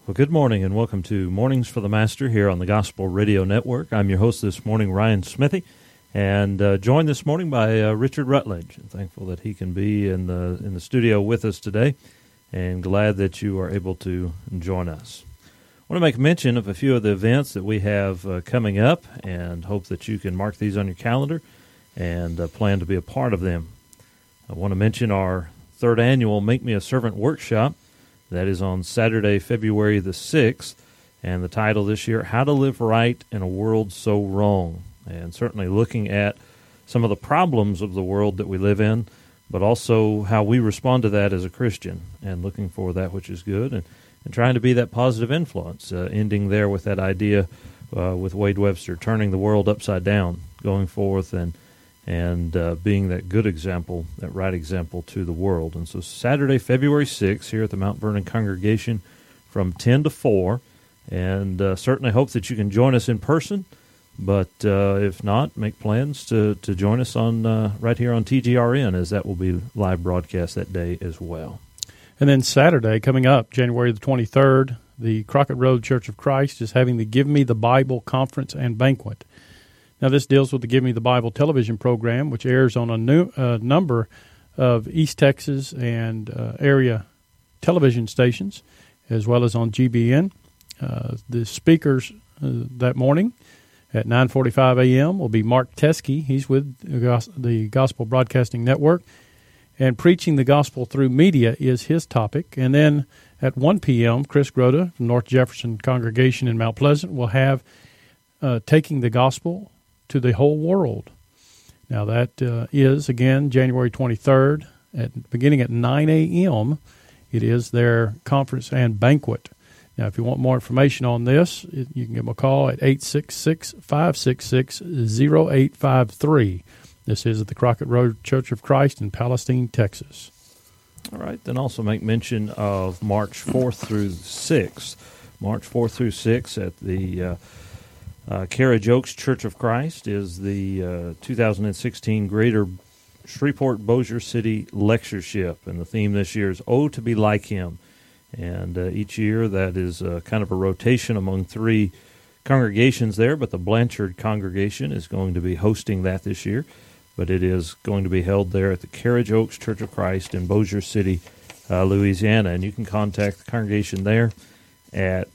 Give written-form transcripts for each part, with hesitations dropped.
Well, good morning and welcome to Mornings for the Master here on the Gospel Radio Network. I'm your host this morning, Ryan Smithy, and joined this morning by Richard Rutledge. I'm thankful that he can be in the studio with us today, and glad that you are able to join us. I want to make mention of a few of the events that we have coming up, and hope that you can mark these on your calendar and plan to be a part of them. I want to mention our third annual Make Me a Servant workshop. That is on Saturday, February the 6th, and the title this year, How to Live Right in a World So Wrong. And certainly looking at some of the problems of the world that we live in, but also how we respond to that as a Christian, and looking for that which is good, and trying to be that positive influence, ending there with that idea with Wade Webster, turning the world upside down, going forth and being that good example, that right example to the world. And so Saturday, February 6th, here at the Mount Vernon congregation from 10 to 4, and certainly hope that you can join us in person, but if not, make plans to join us on right here on TGRN, as that will be live broadcast that day as well. And then Saturday, coming up, January the 23rd, the Crockett Road Church of Christ is having the Give Me the Bible Conference and Banquet. Now, this deals with the Give Me the Bible television program, which airs on a number of East Texas and area television stations, as well as on GBN. The speakers that morning at 9:45 a.m. will be Mark Teskey. He's with the Gospel Broadcasting Network, and preaching the gospel through media is his topic. And then at 1 p.m., Chris Groda from North Jefferson Congregation in Mount Pleasant will have Taking the Gospel to the Whole World. Now that is, again, January 23rd, beginning at 9 a.m. It is their conference and banquet. Now, if you want more information on this, you can give them a call at 866-566-0853. This is at the Crockett Road Church of Christ in Palestine, Texas. All right, then also make mention of March 4th through 6th. March 4th through 6th at the Carriage Oaks Church of Christ is the 2016 Greater Shreveport Bossier City Lectureship, and the theme this year is Oh, to be like Him. And each year that is kind of a rotation among three congregations there, but the Blanchard congregation is going to be hosting that this year, but it is going to be held there at the Carriage Oaks Church of Christ in Bossier City, Louisiana. And you can contact the congregation there at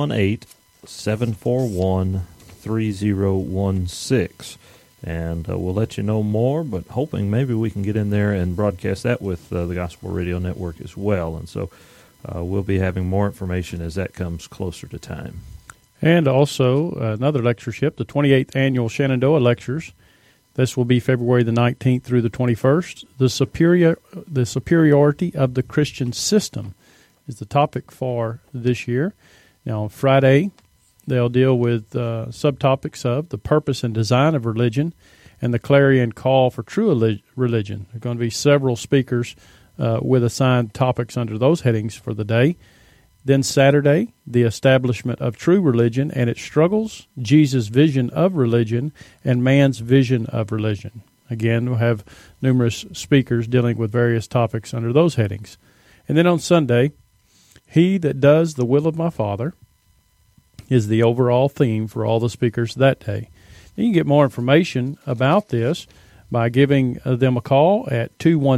318-741-3016, and we'll let you know more, but hoping maybe we can get in there and broadcast that with the Gospel Radio Network as well. And so we'll be having more information as that comes closer to time. And also another lectureship, the 28th Annual Shenandoah Lectures. This will be February the 19th through the 21st. The superiority of the Christian system is the topic for this year. Now, on Friday, they'll deal with subtopics of the purpose and design of religion and the clarion call for true religion. There are going to be several speakers with assigned topics under those headings for the day. Then Saturday, the establishment of true religion and its struggles, Jesus' vision of religion, and man's vision of religion. Again, we'll have numerous speakers dealing with various topics under those headings. And then on Sunday, He that does the will of my Father is the overall theme for all the speakers that day. You can get more information about this by giving them a call at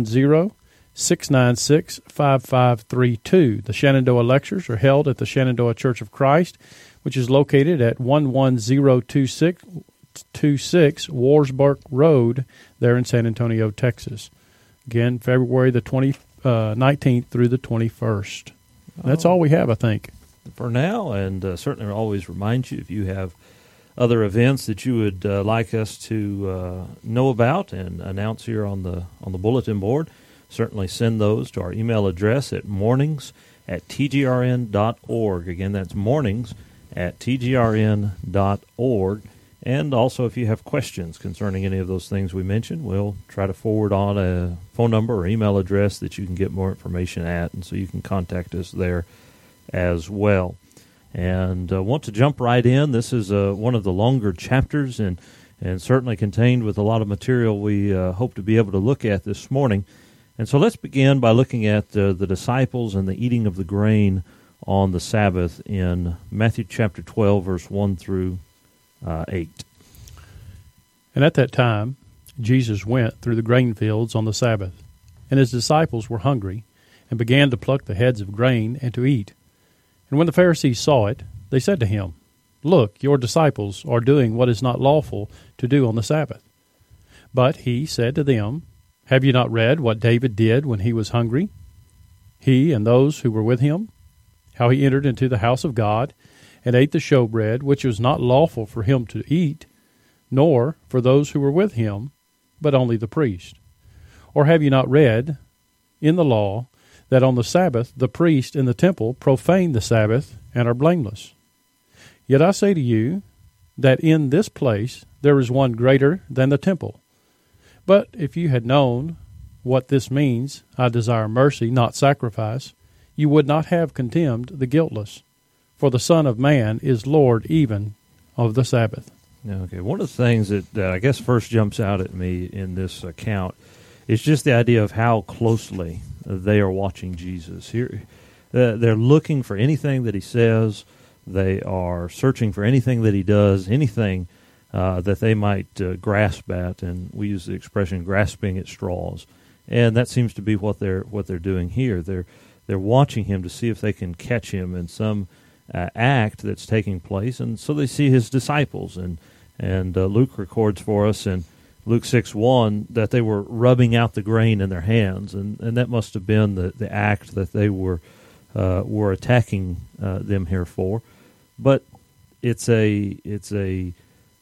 210-696-5532. The Shenandoah Lectures are held at the Shenandoah Church of Christ, which is located at 11026 Warsburg Road there in San Antonio, Texas. Again, February the 19th through the 21st. That's all we have, I think. For now, and certainly always remind you if you have other events that you would like us to know about and announce here on the bulletin board, certainly send those to our email address at mornings@tgrn.org. Again, that's mornings@tgrn.org. And also, if you have questions concerning any of those things we mentioned, we'll try to forward on a phone number or email address that you can get more information at, and so you can contact us there as well. And want to jump right in. This is one of the longer chapters and certainly contained with a lot of material we hope to be able to look at this morning. And so let's begin by looking at the disciples and the eating of the grain on the Sabbath in Matthew chapter 12, verse 1 through 8. And at that time, Jesus went through the grain fields on the Sabbath, and his disciples were hungry, and began to pluck the heads of grain and to eat. And when the Pharisees saw it, they said to him, Look, your disciples are doing what is not lawful to do on the Sabbath. But he said to them, Have you not read what David did when he was hungry? He and those who were with him, how he entered into the house of God, and ate the showbread, which was not lawful for him to eat, nor for those who were with him, but only the priest. Or have you not read in the law that on the Sabbath the priest in the temple profane the Sabbath and are blameless? Yet I say to you that in this place there is one greater than the temple. But if you had known what this means, I desire mercy, not sacrifice, you would not have condemned the guiltless. For the Son of Man is Lord even of the Sabbath. Okay, one of the things that I guess first jumps out at me in this account is just the idea of how closely they are watching Jesus. Here, they're looking for anything that he says. They are searching for anything that he does, anything that they might grasp at, and we use the expression grasping at straws. And that seems to be what they're doing here. They're watching him to see if they can catch him in some act that's taking place, and so they see his disciples. And Luke records for us in Luke 6:1 that they were rubbing out the grain in their hands, and that must have been the act that they were attacking them here for. But it's again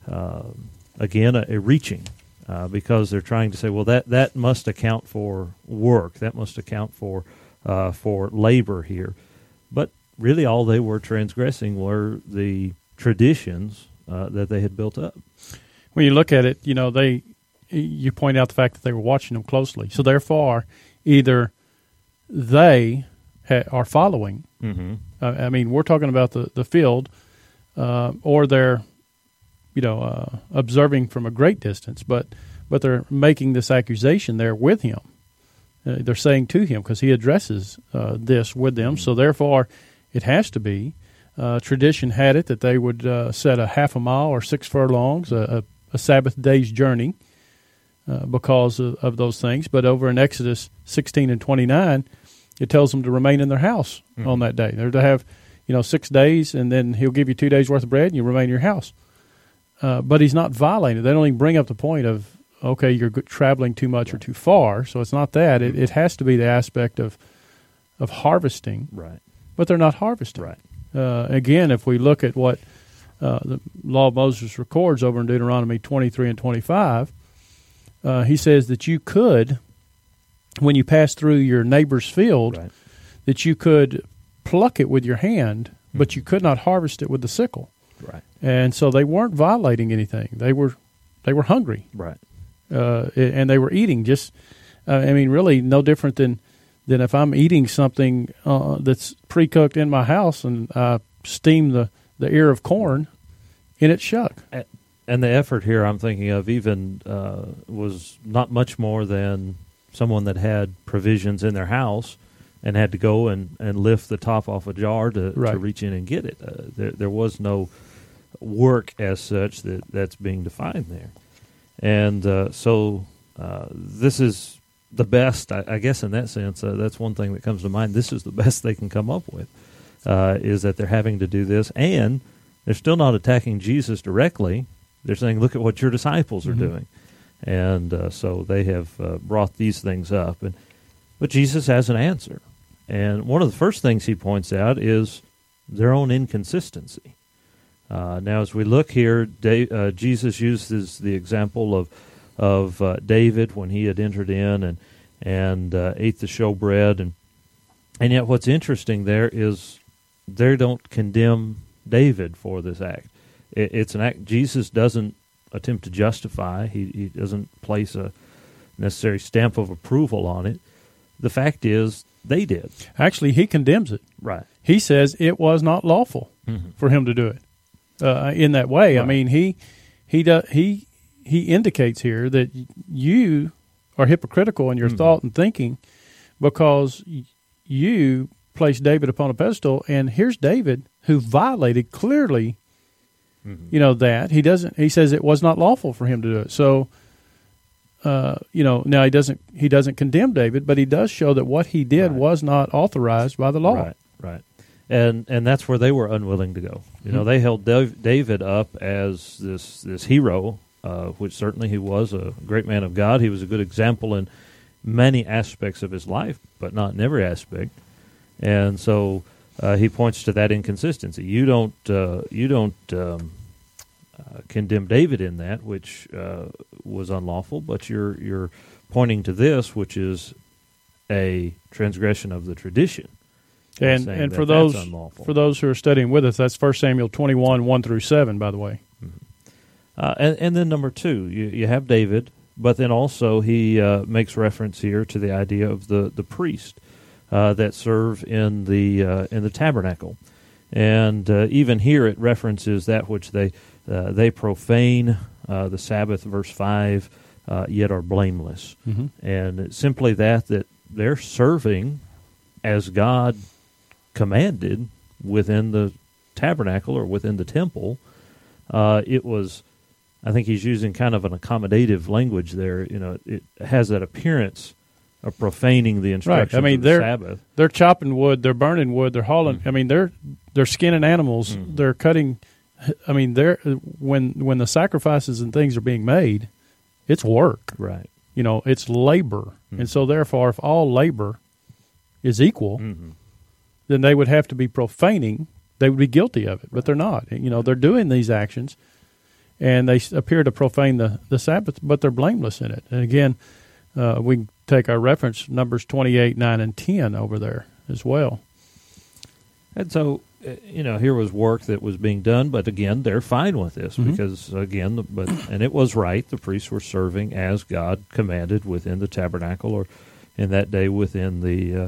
a reaching. Because they're trying to say, well, that must account for work, that must account for labor here. But really all they were transgressing were the traditions that they had built up. When you look at it, you point out the fact that they were watching them closely. So therefore, either they are following. Mm-hmm. I mean, we're talking about the field, or they're observing from a great distance, but they're making this accusation there with him. They're saying to him, because he addresses this with them, so therefore it has to be. Tradition had it that they would set a half a mile or 6 furlongs, a Sabbath day's journey, because of those things. But over in Exodus 16 and 29, it tells them to remain in their house on that day. They're to have 6 days, and then he'll give you 2 days' worth of bread, and you remain in your house. But he's not violating it. They don't even bring up the point of, okay, you're traveling too much or too far. So it's not that. It has to be the aspect of harvesting. Right. But they're not harvesting. Right. Again, if we look at what the law of Moses records over in Deuteronomy 23 and 25, he says that you could, when you pass through your neighbor's field, right, that you could pluck it with your hand, but you could not harvest it with the sickle. Right. And so they weren't violating anything. They were hungry. Right. And they were eating just, really no different than if I'm eating something that's pre-cooked in my house and I steam the ear of corn and it's shuck. And the effort here I'm thinking of even was not much more than someone that had provisions in their house and had to go and lift the top off a jar to reach in and get it. There was no work as such that's being defined there. And so this is the best, I guess in that sense, that's one thing that comes to mind. This is the best they can come up with, is that they're having to do this, and they're still not attacking Jesus directly. They're saying, look at what your disciples are doing. And so they have brought these things up. But Jesus has an answer. And one of the first things he points out is their own inconsistency. Now, as we look here, Jesus uses the example of David when he had entered in and ate the showbread. And yet what's interesting there is they don't condemn David for this act. It's an act Jesus doesn't attempt to justify. He doesn't place a necessary stamp of approval on it. The fact is, they did. Actually, he condemns it. Right. He says it was not lawful for him to do it in that way. Right. I mean, he indicates here that you are hypocritical in your thought and thinking because you placed David upon a pedestal, and here's David who violated clearly, that he doesn't. He says it was not lawful for him to do it. So, now he doesn't condemn David, but he does show that what he did was not authorized by the law. Right. And that's where they were unwilling to go. They held David up as this hero, which certainly he was a great man of God. He was a good example in many aspects of his life, but not in every aspect. And so he points to that inconsistency. You don't condemn David in that, which was unlawful, but you're pointing to this, which is a transgression of the tradition. And for those who are studying with us, that's 1 Samuel 21, 1 through 7, by the way. And then number 2, you have David, but then also he makes reference here to the idea of the priest that serve in the tabernacle, and even here it references that which they profane the Sabbath, verse 5, yet are blameless, and it's simply that they're serving as God commanded within the tabernacle or within the temple. It was, I think he's using kind of an accommodative language there. It has that appearance of profaning the instructions of the Sabbath. They're chopping wood, they're burning wood, they're hauling. I mean, they're skinning animals, they're cutting. I mean, when the sacrifices and things are being made, it's work. Right. It's labor, and so therefore, if all labor is equal, then they would have to be profaning. They would be guilty of it, but they're not. They're doing these actions, and they appear to profane the Sabbath, but they're blameless in it. And again, we can take our reference, Numbers 28, 9, and 10 over there as well. And so, here was work that was being done, but again, they're fine with this because, again, and it was right. The priests were serving as God commanded within the tabernacle, or in that day within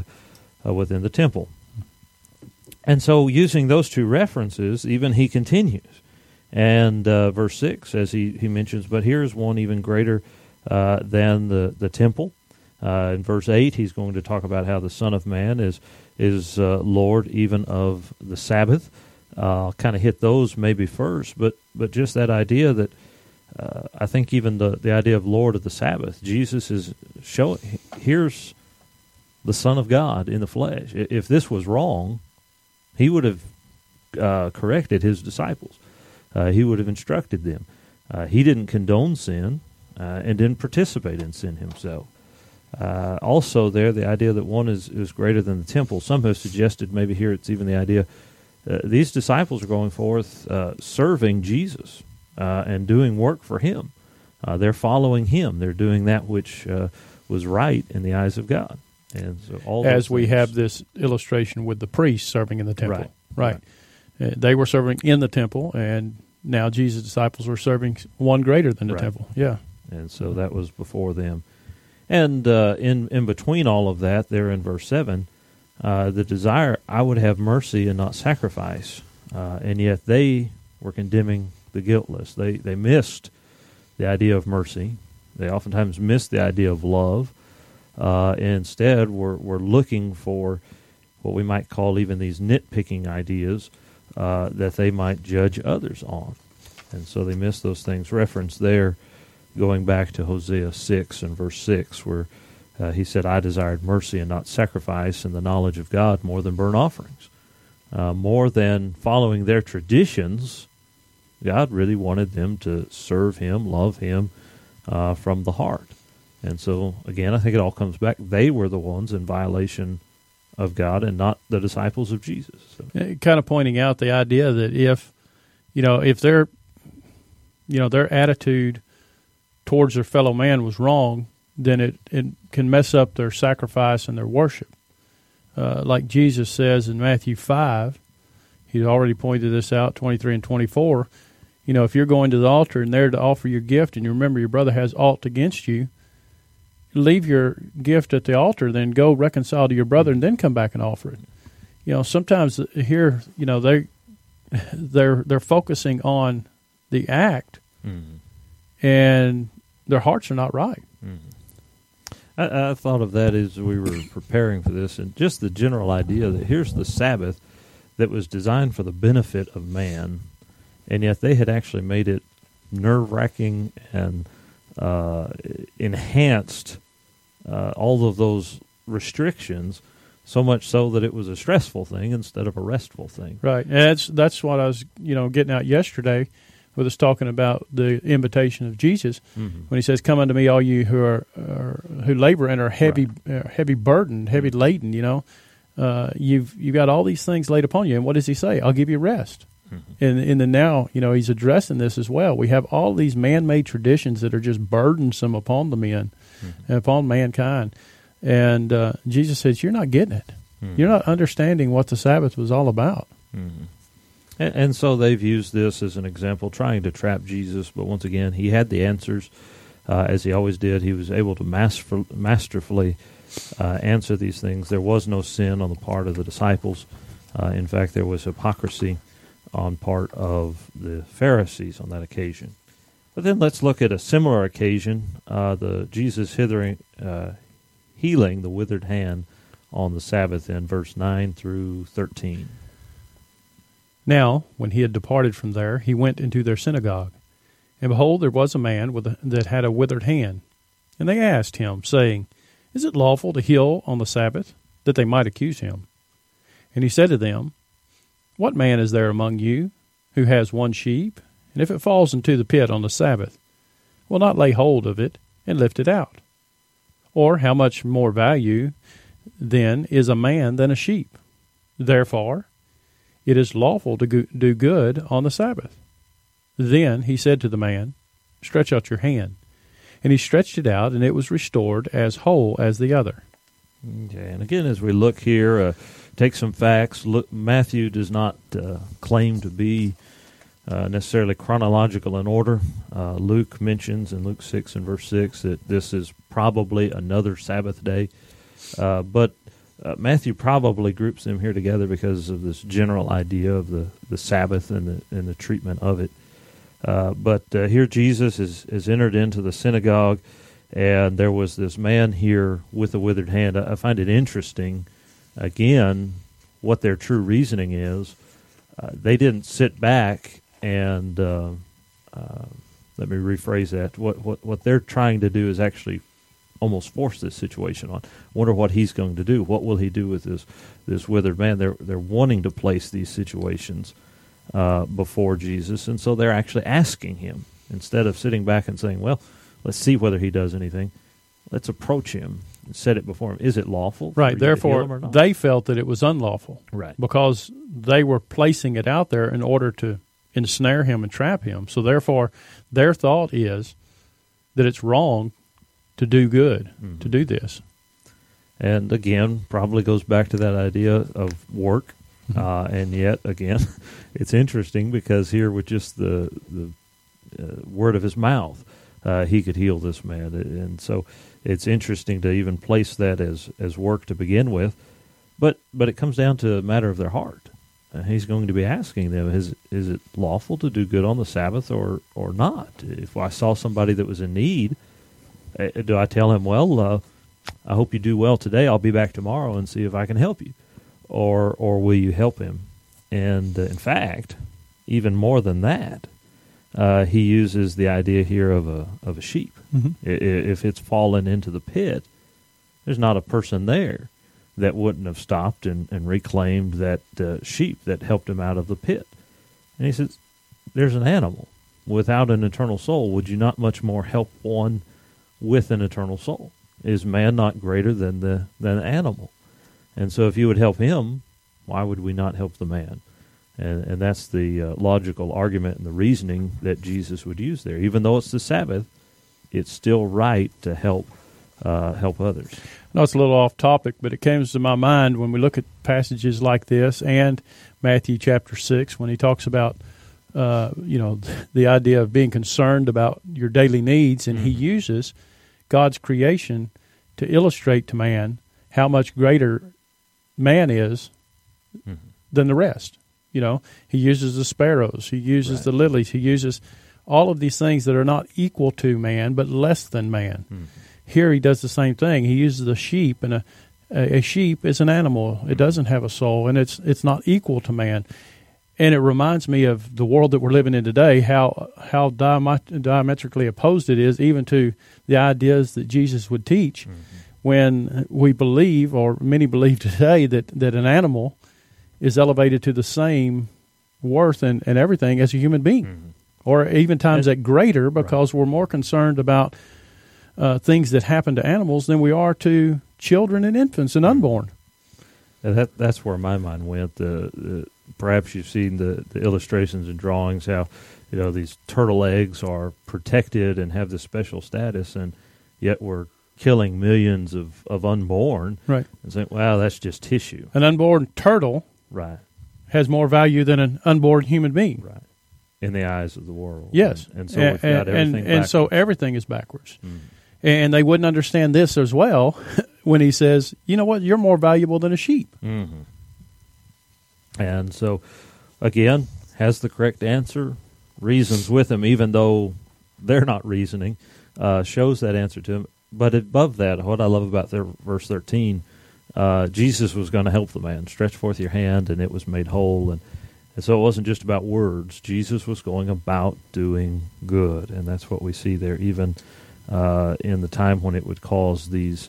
the temple. And so, using those two references, even he continues. And verse 6, as he mentions, but here's one even greater than the temple. In verse 8, he's going to talk about how the Son of Man is Lord even of the Sabbath. I'll kind of hit those maybe first, but just that idea that I think even the idea of Lord of the Sabbath, Jesus is showing, here's the Son of God in the flesh. If this was wrong, he would have corrected his disciples. He would have instructed them. He didn't condone sin and didn't participate in sin himself. Also there, the idea that one is greater than the temple. Some have suggested maybe here it's even the idea these disciples are going forth serving Jesus and doing work for him. They're following him. They're doing that which was right in the eyes of God. And so all as we have this illustration with the priests serving in the temple. Right. They were serving in the temple, and now Jesus' disciples were serving one greater than the temple. Yeah. And so that was before them. And in between all of that, there in verse 7, the desire, I would have mercy and not sacrifice. And yet they were condemning the guiltless. They missed the idea of mercy. They oftentimes missed the idea of love. Instead, we're looking for what we might call even these nitpicking ideas that they might judge others on. And so they miss those things. Reference there, going back to Hosea 6 and verse 6, where he said, I desired mercy and not sacrifice, and the knowledge of God more than burnt offerings. More than following their traditions, God really wanted them to serve him, love him from the heart. And so, again, I think it all comes back. They were the ones in violation of God and not the disciples of Jesus. So. Kind of pointing out the idea that if their attitude towards their fellow man was wrong, then it can mess up their sacrifice and their worship. Like Jesus says in Matthew 5, he's already pointed this out, 23 and 24, if you're going to the altar and there to offer your gift and you remember your brother has aught against you, leave your gift at the altar, then go reconcile to your brother and then come back and offer it. Sometimes here, they're focusing on the act and their hearts are not right. I thought of that as we were preparing for this, and just the general idea that here's the Sabbath that was designed for the benefit of man, and yet they had actually made it nerve-wracking and enhanced all of those restrictions, so much so that it was a stressful thing instead of a restful thing. Right, and that's what I was getting out yesterday with us talking about the invitation of Jesus when he says, "Come unto me, all you who labor and are heavy heavy burdened, heavy laden." You've got all these things laid upon you, and what does he say? I'll give you rest. And in the now, he's addressing this as well. We have all these man-made traditions that are just burdensome upon the men and upon mankind. And Jesus says, you're not getting it. You're not understanding what the Sabbath was all about. And so they've used this as an example, trying to trap Jesus. But once again, he had the answers, as he always did. He was able to masterfully answer these things. There was no sin on the part of the disciples. In fact, there was hypocrisy on part of the Pharisees on that occasion. But then let's look at a similar occasion, the Jesus healing the withered hand on the Sabbath in verse 9 through 13. Now, when he had departed from there, he went into their synagogue. And behold, there was a man that had a withered hand. And they asked him, saying, Is it lawful to heal on the Sabbath? That they might accuse him. And he said to them, What man is there among you who has one sheep, and if it falls into the pit on the Sabbath, will not lay hold of it and lift it out? Or how much more value, then, is a man than a sheep? Therefore, it is lawful to do good on the Sabbath. Then he said to the man, Stretch out your hand. And he stretched it out, and it was restored as whole as the other. Okay, and again, as we look here, take some facts. Look, Matthew does not claim to be necessarily chronological in order. Luke mentions in Luke 6 and verse 6 that this is probably another Sabbath day. But Matthew probably groups them here together because of this general idea of the Sabbath and the treatment of it. But here Jesus is entered into the synagogue, and there was this man here with a withered hand. I find it interesting, again, what their true reasoning is. They didn't sit back and, let me rephrase that, what they're trying to do is actually almost force this situation on. Wonder what he's going to do. What will he do with this withered man? They're wanting to place these situations before Jesus, and so they're actually asking him. Instead of sitting back and saying, well, let's see whether he does anything, let's approach him and set it before him. Is it lawful? Right, therefore, they felt that it was unlawful. Right. Because they were placing it out there in order to ensnare him and trap him. So therefore, their thought is that it's wrong to do good, to do this. And again, probably goes back to that idea of work. And yet, again, it's interesting because here with just the word of his mouth, he could heal this man. And so it's interesting to even place that as work to begin with. But it comes down to a matter of their heart. He's going to be asking them, is it lawful to do good on the Sabbath or not? If I saw somebody that was in need, do I tell him, well, I hope you do well today. I'll be back tomorrow and see if I can help you. Or will you help him? And in fact, even more than that, he uses the idea here of a sheep. If it's fallen into the pit, there's not a person there that wouldn't have stopped and reclaimed that sheep that helped him out of the pit. And he says, there's an animal without an eternal soul. Would you not much more help one with an eternal soul? Is man not greater than the animal? And so if you would help him, why would we not help the man? And that's the logical argument and the reasoning that Jesus would use there. Even though it's the Sabbath, it's still right to help others. No, it's a little off topic, but it comes to my mind when we look at passages like this and Matthew chapter 6 when he talks about the idea of being concerned about your daily needs, and he uses God's creation to illustrate to man how much greater man is than the rest. He uses the sparrows, he uses the lilies, he uses all of these things that are not equal to man but less than man. here he does the same thing. He uses a sheep, and a sheep is an animal. It doesn't have a soul, and it's not equal to man. And it reminds me of the world that we're living in today, how diametrically opposed it is even to the ideas that Jesus would teach. Mm-hmm. When we believe, or many believe today, that an animal is elevated to the same worth and everything as a human being, mm-hmm. or even times at greater, because we're more concerned about things that happen to animals than we are to children and infants and unborn. And that's where my mind went. Perhaps you've seen the illustrations and drawings, how these turtle eggs are protected and have this special status, and yet we're killing millions of unborn. Right. And saying, wow, that's just tissue. An unborn turtle has more value than an unborn human being. Right. In the eyes of the world. Yes. And so we've got everything backwards. And so everything is backwards. Mm. And they wouldn't understand this as well when he says, you know what, you're more valuable than a sheep. Mm-hmm. And so, again, has the correct answer, reasons with him, even though they're not reasoning, shows that answer to him. But above that, what I love about verse 13, Jesus was going to help the man. Stretch forth your hand, and it was made whole. And so it wasn't just about words. Jesus was going about doing good, and that's what we see there, even in the time when it would cause this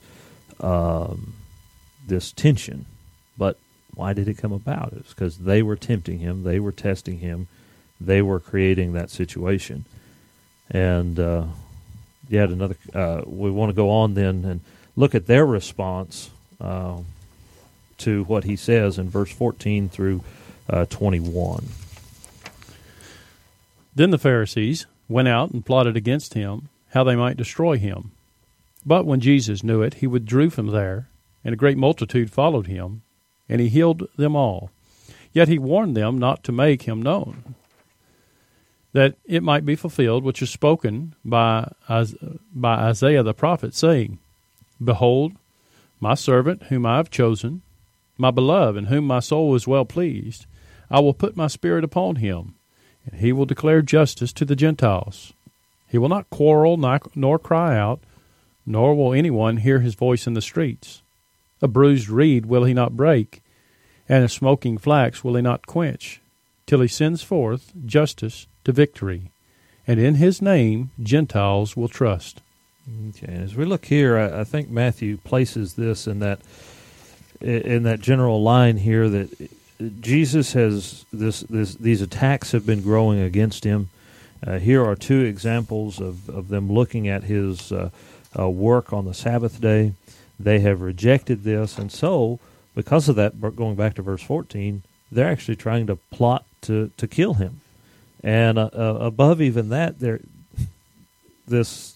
tension. But why did it come about? It's because they were tempting him, they were testing him, they were creating that situation. And yet another, we want to go on then and look at their response to what he says in verse 14 through 21. Then the Pharisees went out and plotted against him, how they might destroy him. But when Jesus knew it, he withdrew from there, and a great multitude followed him, and he healed them all. Yet he warned them not to make him known, that it might be fulfilled which is spoken by Isaiah the prophet, saying, Behold, my servant whom I have chosen, my beloved, in whom my soul is well pleased. I will put my spirit upon him, and he will declare justice to the Gentiles. He will not quarrel nor cry out, nor will anyone hear his voice in the streets. A bruised reed will he not break, and a smoking flax will he not quench, till he sends forth justice to victory. And in his name Gentiles will trust. Okay, as we look here, I think Matthew places this in that general line here that Jesus has these attacks have been growing against him. Here are two examples of them looking at his work on the Sabbath day. They have rejected this, and so because of that, going back to verse 14, they're actually trying to plot to kill him. And above even that, this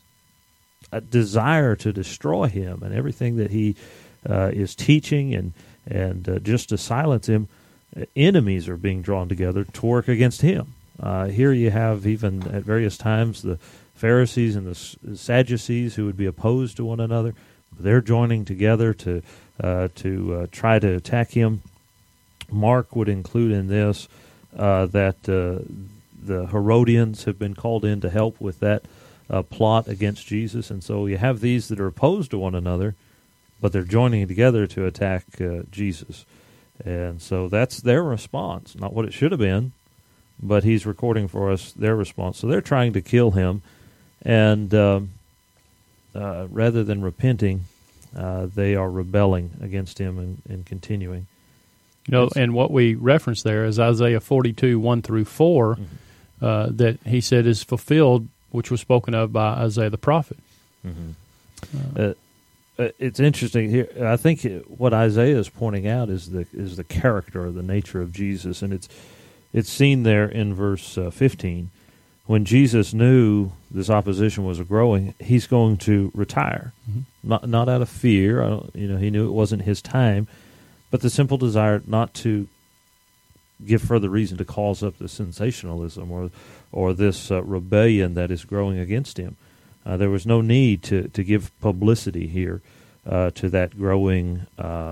desire to destroy him and everything that he is teaching, and just to silence him, enemies are being drawn together to work against him. Here you have, even at various times, the Pharisees and the Sadducees who would be opposed to one another. They're joining together to try to attack him. Mark would include in this that the Herodians have been called in to help with that plot against Jesus. And so you have these that are opposed to one another, but they're joining together to attack Jesus. And so that's their response, not what it should have been, but he's recording for us their response. So they're trying to kill him, and rather than repenting, they are rebelling against him and continuing. And what we reference there is Isaiah 42, 1 through 4, mm-hmm. That he said is fulfilled, which was spoken of by Isaiah the prophet. Mm-hmm. It's interesting here. I think what Isaiah is pointing out is the character or the nature of Jesus, and it's seen there in verse 15. When Jesus knew this opposition was growing, he's going to retire, mm-hmm. not out of fear. He knew it wasn't his time, but the simple desire not to give further reason to cause up the sensationalism or this rebellion that is growing against him. There was no need to give publicity here to that growing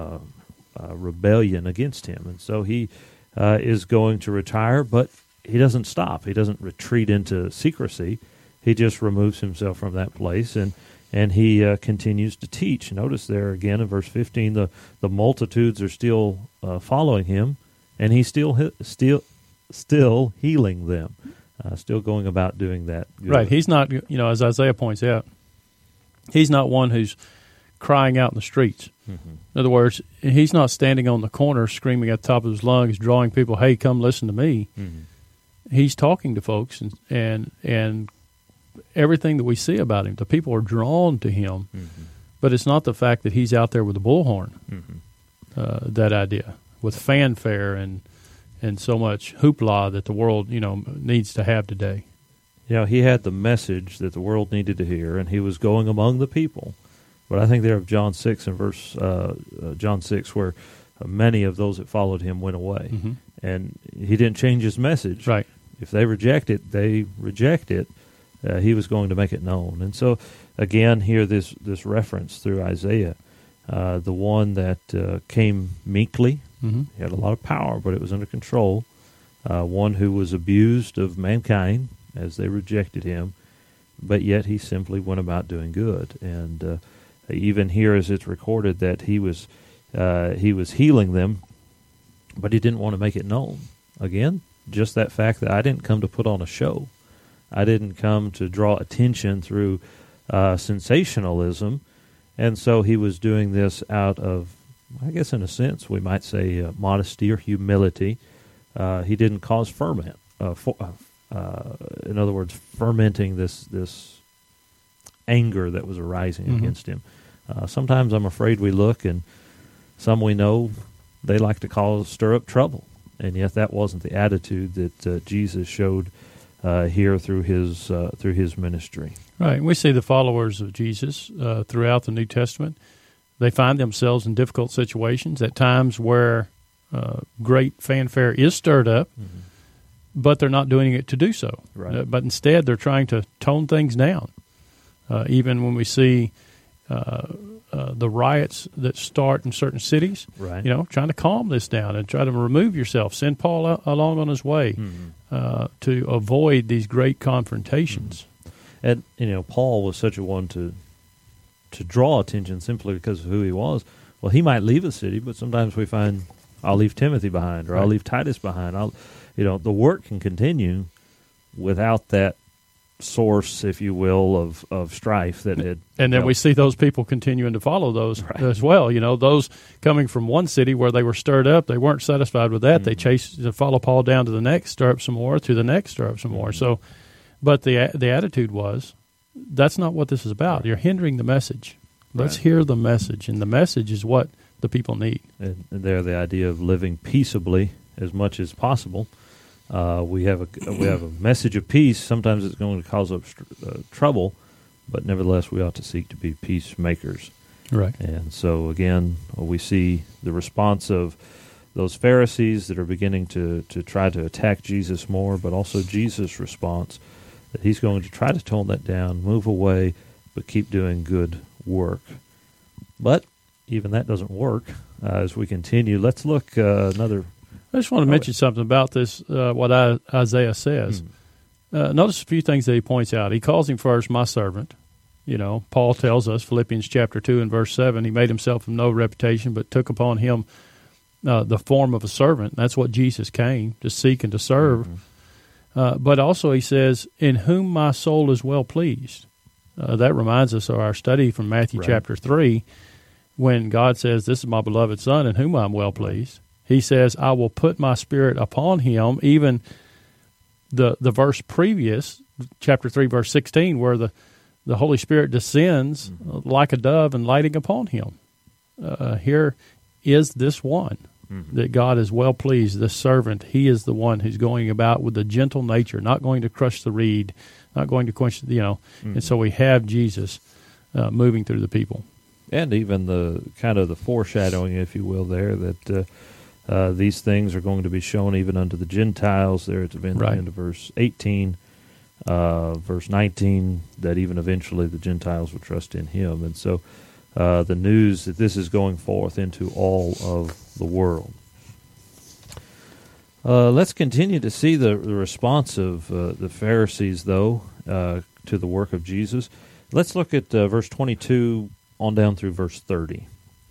rebellion against him. And so he is going to retire, but he doesn't stop. He doesn't retreat into secrecy. He just removes himself from that place, and and he continues to teach. Notice there again in verse 15, the multitudes are still following him, and he's still healing them, still going about doing that good. Right. He's not, as Isaiah points out, he's not one who's crying out in the streets. Mm-hmm. In other words, he's not standing on the corner screaming at the top of his lungs, drawing people, hey, come listen to me. Mm-hmm. He's talking to folks, and everything that we see about him, the people are drawn to him. Mm-hmm. But it's not the fact that he's out there with a bullhorn, that idea, with fanfare and so much hoopla that the world, needs to have today. He had the message that the world needed to hear, and he was going among the people. But I think there of John 6 and John 6, where many of those that followed him went away. Mm-hmm. And he didn't change his message. Right. If they reject it, they reject it. He was going to make it known. And so, again, here this reference through Isaiah, the one that came meekly. Mm-hmm. He had a lot of power, but it was under control. One who was abused of mankind as they rejected him, but yet he simply went about doing good. And even here, as it's recorded, that he was healing them, but he didn't want to make it known. Again, just that fact that I didn't come to put on a show. I didn't come to draw attention through sensationalism, and so he was doing this out of, I guess in a sense, we might say modesty or humility. He didn't cause ferment. In other words, fermenting this anger that was arising against him. Sometimes I'm afraid we look, and some we know, they like to stir up trouble, and yet that wasn't the attitude that Jesus showed here through his ministry. Right. We see the followers of Jesus throughout the New Testament. They find themselves in difficult situations at times where great fanfare is stirred up, but they're not doing it to do so. Right. But instead, they're trying to tone things down. Even when we see the riots that start in certain cities, right. Trying to calm this down and try to remove yourself. Send Paul along on his way to avoid these great confrontations. And Paul was such a one to draw attention simply because of who he was. Well, he might leave a city, but sometimes we find I'll leave Timothy behind, or I'll leave Titus behind. The work can continue without that source, if you will, of strife that had. And then we see those people continuing to follow those as well. Those coming from one city where they were stirred up, they weren't satisfied with that. They chased to follow Paul down to the next, stir up some more, to the next, stir up some more. So, but the attitude was, that's not what this is about. Right. You're hindering the message. Let's hear the message, and the message is what the people need. And there, the idea of living peaceably as much as possible. We have a message of peace. Sometimes it's going to cause up trouble, but nevertheless, we ought to seek to be peacemakers. Right. And so again, we see the response of those Pharisees that are beginning to try to attack Jesus more, but also Jesus' response that he's going to try to tone that down, move away, but keep doing good work. But even that doesn't work. As we continue, let's look another. I just want to mention something about this, what Isaiah says. Notice a few things that he points out. He calls him first, my servant. Paul tells us, Philippians chapter 2 and verse 7, he made himself of no reputation, but took upon him the form of a servant. That's what Jesus came, to seek and to serve. But also he says, in whom my soul is well pleased. That reminds us of our study from Matthew chapter 3, when God says, this is my beloved Son, in whom I'm well pleased. He says, I will put my Spirit upon him. Even the verse previous, chapter 3, verse 16, where the Holy Spirit descends like a dove and lighting upon him. Here is this one that God is well pleased, this servant. He is the one who's going about with a gentle nature, not going to crush the reed, not going to quench, And so we have Jesus moving through the people. And even the kind of the foreshadowing, if you will, there, that these things are going to be shown even unto the Gentiles there at the end of verse 18, verse 19, that even eventually the Gentiles will trust in him. And so the news that this is going forth into all of the world. Let's continue to see the response of the Pharisees, though, to the work of Jesus. Let's look at verse 22 on down through verse 30.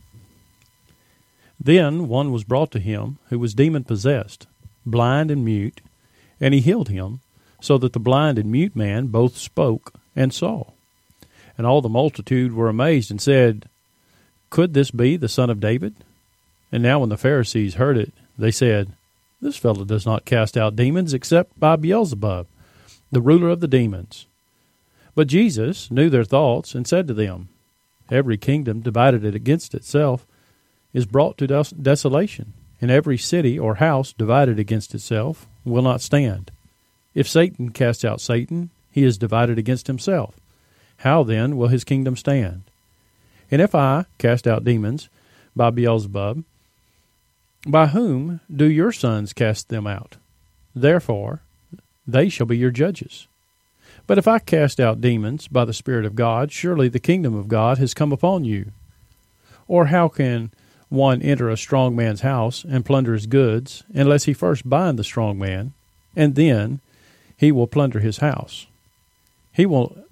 Then one was brought to him who was demon-possessed, blind and mute, and he healed him, so that the blind and mute man both spoke and saw. And all the multitude were amazed and said, Could this be the son of David? And now when the Pharisees heard it, they said, This fellow does not cast out demons except by Beelzebub, the ruler of the demons. But Jesus knew their thoughts and said to them, Every kingdom divided against itself is brought to desolation, and every city or house divided against itself will not stand. If Satan casts out Satan, he is divided against himself. How then will his kingdom stand? And if I cast out demons by Beelzebub, by whom do your sons cast them out? Therefore, they shall be your judges. But if I cast out demons by the Spirit of God, surely the kingdom of God has come upon you. Or how can one enter a strong man's house and plunder his goods, unless he first bind the strong man, and then he will plunder his house? He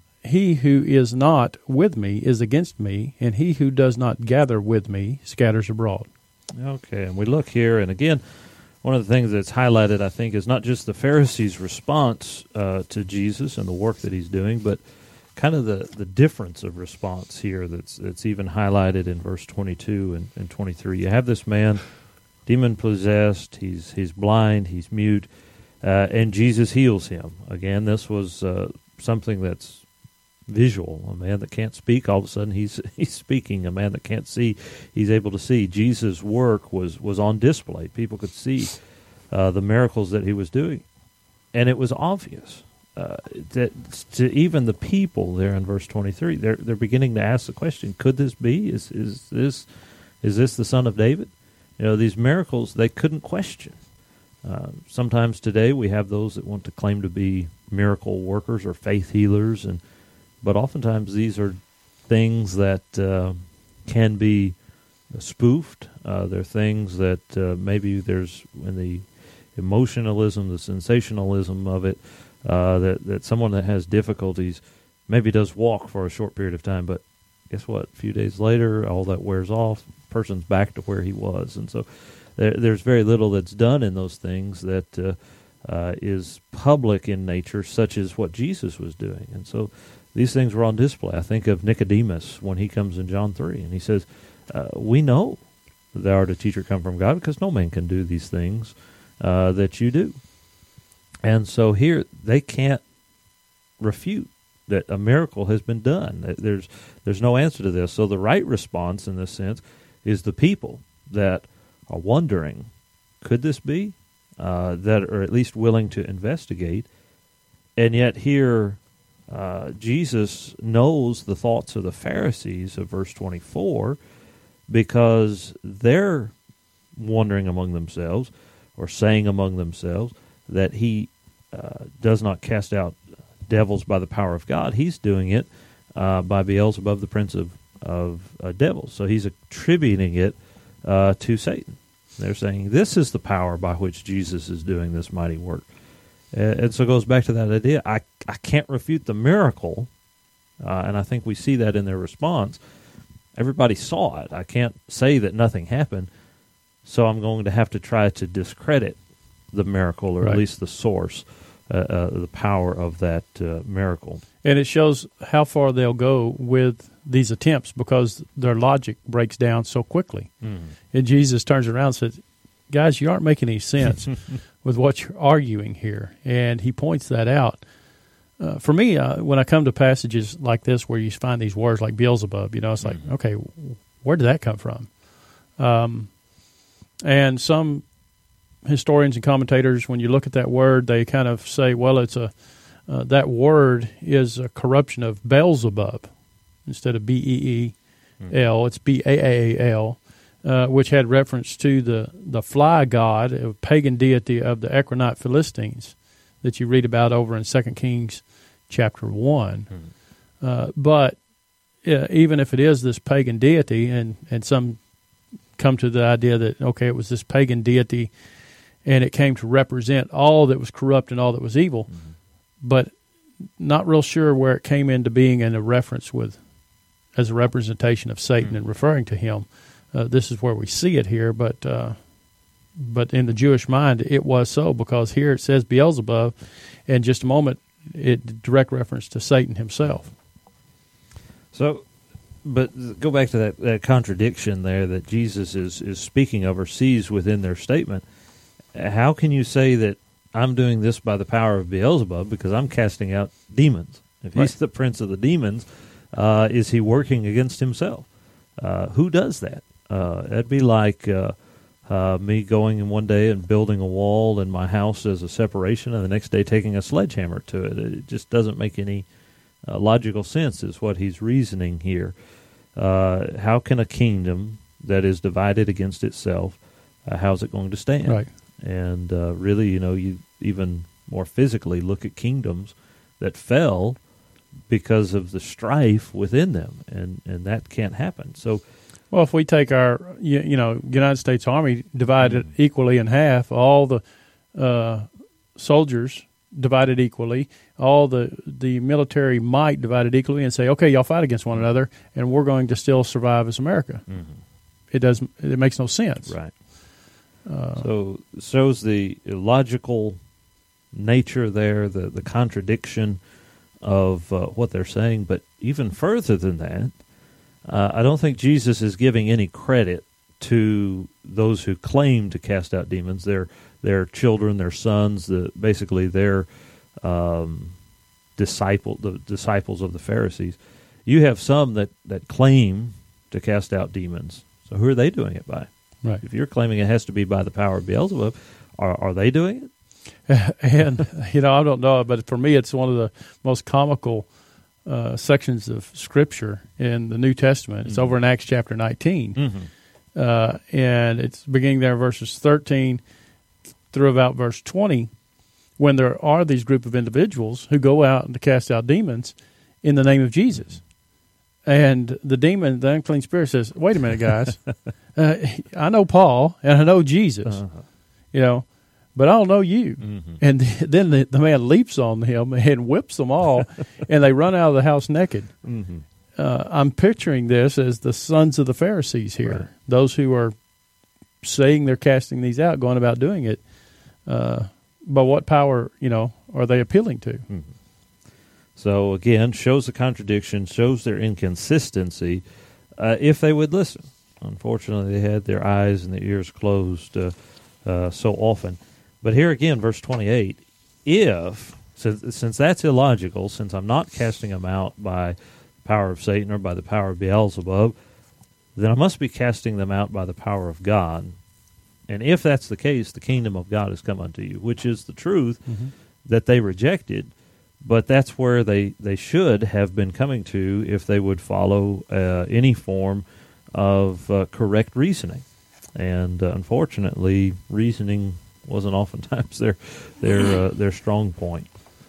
who is not with me is against me, and he who does not gather with me scatters abroad. Okay, and we look here, and again, one of the things that's highlighted, I think, is not just the Pharisees' response to Jesus and the work that he's doing, but kind of the difference of response here that's even highlighted in verse 22 and 23. You have this man, demon-possessed, he's blind, he's mute, and Jesus heals him. Again, this was something that's visual. A man that can't speak, all of a sudden he's speaking. A man that can't see, he's able to see. Jesus' work was on display. People could see the miracles that he was doing, and it was obvious that to even the people there in verse 23, they're beginning to ask the question: Could this be? Is this the Son of David? You know, these miracles they couldn't question. Sometimes today we have those that want to claim to be miracle workers or faith healers, but oftentimes these are things that can be spoofed. They're things that maybe there's in the emotionalism, the sensationalism of it, that someone that has difficulties maybe does walk for a short period of time, but guess what? A few days later, all that wears off, person's back to where he was. And so there's very little that's done in those things that is public in nature, such as what Jesus was doing. And so these things were on display. I think of Nicodemus when he comes in John 3, and he says, we know that thou art a teacher come from God, because no man can do these things that you do. And so here, they can't refute that a miracle has been done. There's no answer to this. So the right response in this sense is the people that are wondering, could this be? That are at least willing to investigate. And yet here, Jesus knows the thoughts of the Pharisees of verse 24, because they're wondering among themselves, or saying among themselves, that he does not cast out devils by the power of God. He's doing it by Beelzebub, the prince of devils. So he's attributing it to Satan. They're saying this is the power by which Jesus is doing this mighty work. And so it goes back to that idea. I can't refute the miracle, and I think we see that in their response. Everybody saw it. I can't say that nothing happened, so I'm going to have to try to discredit the miracle, or right. At least the source, the power of that miracle. And it shows how far they'll go with these attempts, because their logic breaks down so quickly. And Jesus turns around and says, guys, you aren't making any sense with what you're arguing here. And he points that out. For me, when I come to passages like this where you find these words like Beelzebub, it's like, okay, where did that come from? And some historians and commentators, when you look at that word, they kind of say, well, it's that word is a corruption of Beelzebub. Instead of B-E-E-L, it's B-A-A-L, which had reference to the fly god, a pagan deity of the Ekronite Philistines that you read about over in 2 Kings chapter 1. But even if it is this pagan deity, and some come to the idea that, okay, it was this pagan deity and it came to represent all that was corrupt and all that was evil, but not real sure where it came into being in a reference as a representation of Satan and referring to him. This is where we see it here, but in the Jewish mind, it was so, because here it says Beelzebub, and just a moment, it direct reference to Satan himself. So, but go back to that contradiction there that Jesus is speaking of or sees within their statement. How can you say that I'm doing this by the power of Beelzebub because I'm casting out demons? If he's the prince of the demons, is he working against himself? Who does that? That'd be like me going in one day and building a wall in my house as a separation, and the next day taking a sledgehammer to it. It just doesn't make any logical sense, is what he's reasoning here. How can a kingdom that is divided against itself, how's it going to stand? Right. And really, you even more physically look at kingdoms that fell because of the strife within them, and that can't happen. So, well, if we take our United States Army, divided equally in half, all the soldiers divided equally, all the military might divided equally, and say, okay, y'all fight against one another, and we're going to still survive as America. Mm-hmm. It makes no sense. Right. So it shows the illogical nature there, the contradiction of what they're saying. But even further than that, I don't think Jesus is giving any credit to those who claim to cast out demons. Their children, their sons, basically their the disciples of the Pharisees. You have some that claim to cast out demons. So who are they doing it by? Right. If you're claiming it has to be by the power of Beelzebub, are they doing it? And, I don't know, but for me it's one of the most comical sections of Scripture in the New Testament. It's over in Acts chapter 19. Mm-hmm. And it's beginning there in verses 13 through about verse 20, when there are these group of individuals who go out and to cast out demons in the name of Jesus. And the unclean spirit says, wait a minute, guys. I know Paul, and I know Jesus, but I don't know you. Mm-hmm. And then the man leaps on him and whips them all, and they run out of the house naked. Mm-hmm. I'm picturing this as the sons of the Pharisees here, right. Those who are saying they're casting these out, going about doing it. But what power, are they appealing to? Mm-hmm. So, again, shows the contradiction, shows their inconsistency, if they would listen. Unfortunately, they had their eyes and their ears closed so often. But here again, verse 28, since that's illogical, since I'm not casting them out by the power of Satan or by the power of Beelzebub, then I must be casting them out by the power of God. And if that's the case, the kingdom of God has come unto you, which is the truth that they rejected. But that's where they should have been coming to if they would follow any form of correct reasoning. And unfortunately, reasoning wasn't oftentimes their strong point.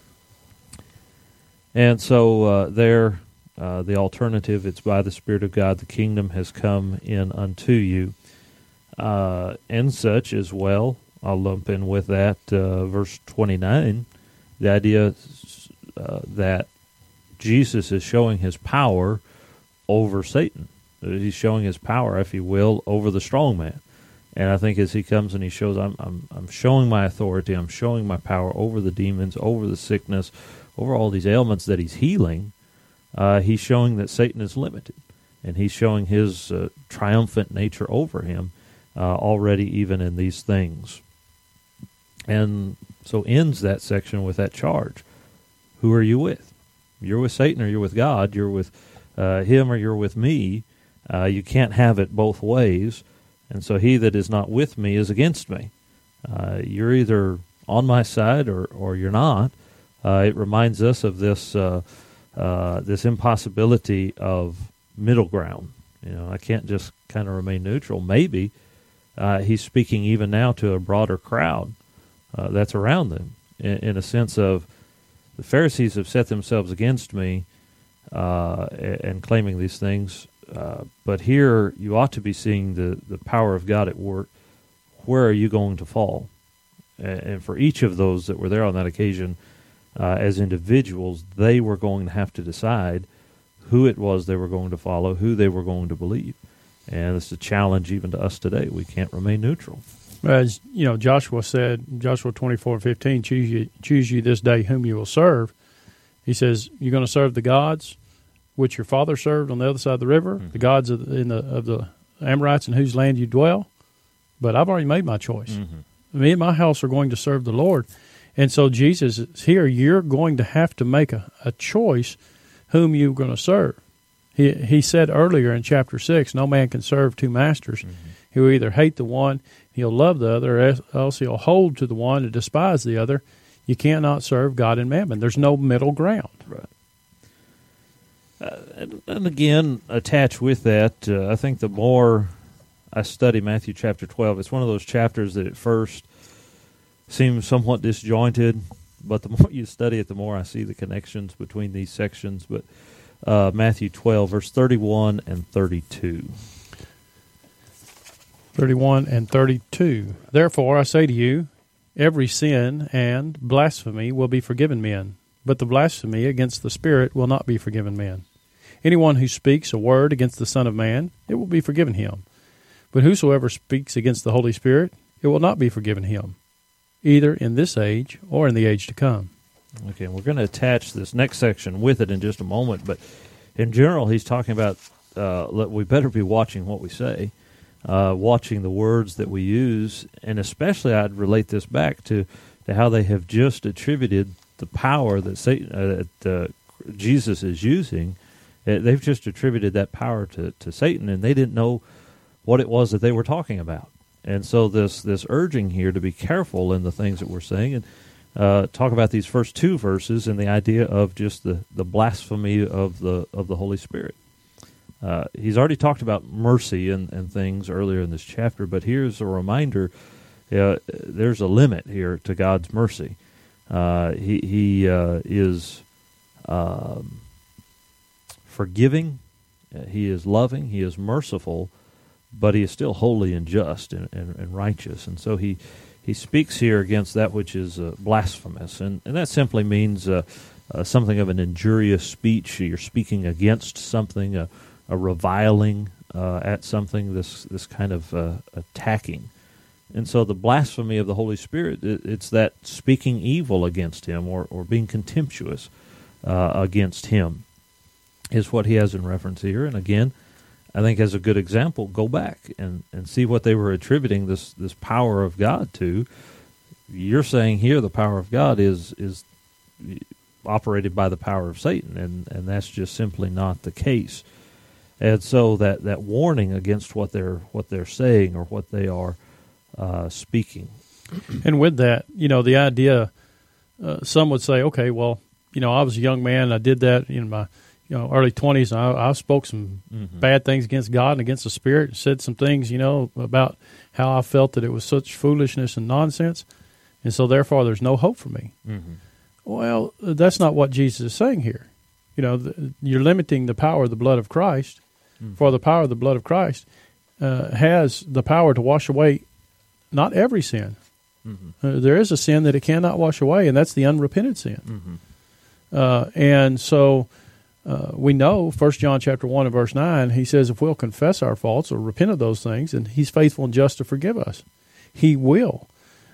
And so the alternative, it's by the Spirit of God, the kingdom has come in unto you. And such as well, I'll lump in with that verse 29, the idea that Jesus is showing his power over Satan. He's showing his power, if you will, over the strong man. And I think as he comes and he shows, I'm showing my authority, I'm showing my power over the demons, over the sickness, over all these ailments that he's healing, he's showing that Satan is limited. And he's showing his triumphant nature over him already even in these things. And so ends that section with that charge. Who are you with? You're with Satan or you're with God. You're with him or you're with me. You can't have it both ways. And so he that is not with me is against me. You're either on my side or you're not. It reminds us of this this impossibility of middle ground. I can't just kind of remain neutral. Maybe he's speaking even now to a broader crowd that's around them in a sense of, the Pharisees have set themselves against me and claiming these things, but here you ought to be seeing the power of God at work. Where are you going to fall? And for each of those that were there on that occasion, as individuals, they were going to have to decide who it was they were going to follow, who they were going to believe. And it's a challenge even to us today. We can't remain neutral. As you know, Joshua said, Joshua 24:15, choose you this day whom you will serve. He says, you're going to serve the gods which your father served on the other side of the river, the gods of the Amorites in whose land you dwell. But I've already made my choice. Me and my house are going to serve the Lord. And so Jesus is here. You're going to have to make a choice whom you're going to serve. He said earlier in chapter 6, no man can serve two masters. He will either hate the one, he'll love the other, or else he'll hold to the one and despise the other. You cannot serve God and mammon. There's no middle ground. Right. And again, attached with that, I think the more I study Matthew chapter 12, it's one of those chapters that at first seems somewhat disjointed, but the more you study it, the more I see the connections between these sections. But Matthew 12, verse 31 and 32. 31 and 32. Therefore, I say to you, every sin and blasphemy will be forgiven men, but the blasphemy against the Spirit will not be forgiven men. Anyone who speaks a word against the Son of Man, it will be forgiven him. But whosoever speaks against the Holy Spirit, it will not be forgiven him, either in this age or in the age to come. Okay, we're going to attach this next section with it in just a moment, but in general, he's talking about we better be watching what we say, watching the words that we use, and especially I'd relate this back to how they have just attributed the power that Satan, Jesus is using. They've just attributed that power to Satan, and they didn't know what it was that they were talking about. And so this urging here to be careful in the things that we're saying, and talk about these first two verses and the idea of just the blasphemy of the Holy Spirit. He's already talked about mercy and things earlier in this chapter, but here's a reminder: there's a limit here to God's mercy. He is forgiving, he is loving, he is merciful, but he is still holy and just and righteous. And so he speaks here against that which is blasphemous, and that simply means something of an injurious speech. You're speaking against something, a reviling at something, this kind of attacking. And so the blasphemy of the Holy Spirit, it's that speaking evil against him or being contemptuous against him is what he has in reference here. And again, I think as a good example, go back and see what they were attributing this power of God to. You're saying here the power of God is operated by the power of Satan, and that's just simply not the case. And so that warning against what they're saying or what they are speaking. And with that, the idea, some would say, okay, well, I was a young man, I did that in my early 20s, and I spoke some bad things against God and against the Spirit, and said some things, about how I felt that it was such foolishness and nonsense, and so therefore there's no hope for me. Well, that's not what Jesus is saying here. You're limiting the power of the blood of Christ, for the power of the blood of Christ has the power to wash away not every sin. There is a sin that it cannot wash away, and that's the unrepented sin. And so we know 1 John chapter 1 and verse 9, he says, if we'll confess our faults or repent of those things, and he's faithful and just to forgive us. He will.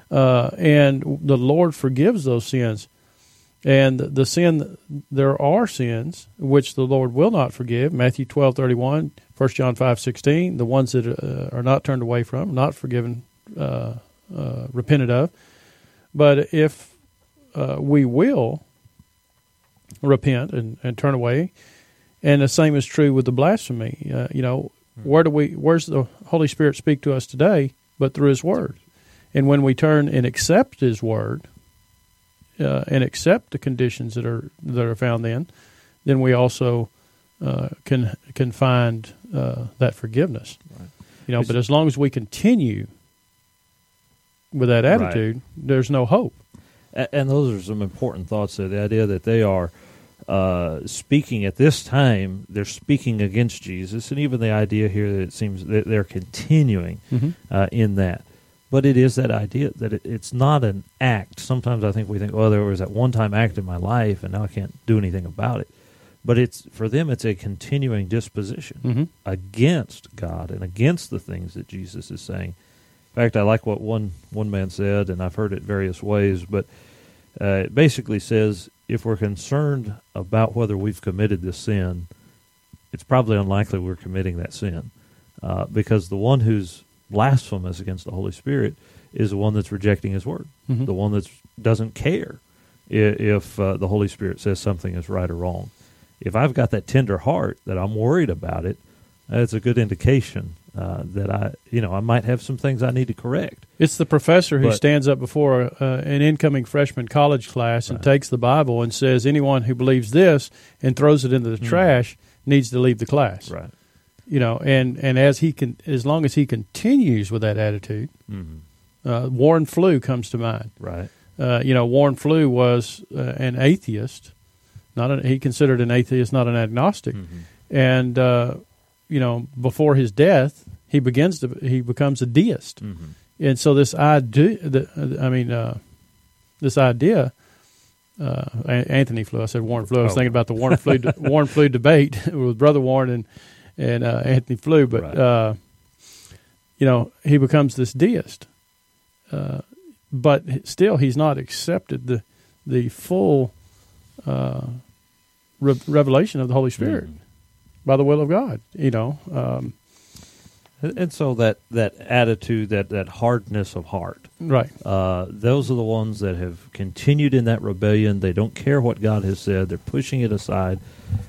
And the Lord forgives those sins. And there are sins which the Lord will not forgive. Matthew 12:31, 1 John 5:16, the ones that are not turned away from, not forgiven, repented of. But if we will repent and turn away, and the same is true with the blasphemy. Where's the Holy Spirit speak to us today but through His Word? And when we turn and accept His Word, and accept the conditions that are found then we also can find that forgiveness. Right. But as long as we continue with that attitude, there's no hope. And those are some important thoughts there. The idea that they are speaking at this time, they're speaking against Jesus, and even the idea here that it seems that they're continuing in that. But it is that idea that it's not an act. Sometimes I think we think, well, there was that one-time act in my life, and now I can't do anything about it. But for them, it's a continuing disposition against God and against the things that Jesus is saying. In fact, I like what one man said, and I've heard it various ways, but it basically says, if we're concerned about whether we've committed this sin, it's probably unlikely we're committing that sin, because the one who's blasphemous against the Holy Spirit is the one that's rejecting His Word, the one that doesn't care if the Holy Spirit says something is right or wrong. If I've got that tender heart that I'm worried about it, it's a good indication that I might have some things I need to correct. It's the professor who stands up before an incoming freshman college class and takes the Bible and says, anyone who believes this and throws it into the trash needs to leave the class. Right. And as long as he continues with that attitude, Warren Flew comes to mind. Right. Warren Flew was an atheist. He considered an atheist, not an agnostic. And before his death, he becomes a deist. And so this idea, Anthony Flew. I said Warren Flew. I was thinking about the Warren Flew debate with Brother Warren and Anthony Flew. But he becomes this deist. But still, he's not accepted the full revelation of the Holy Spirit by the will of God. And so that attitude, that hardness of heart, right? Those are the ones that have continued in that rebellion. They don't care what God has said. They're pushing it aside,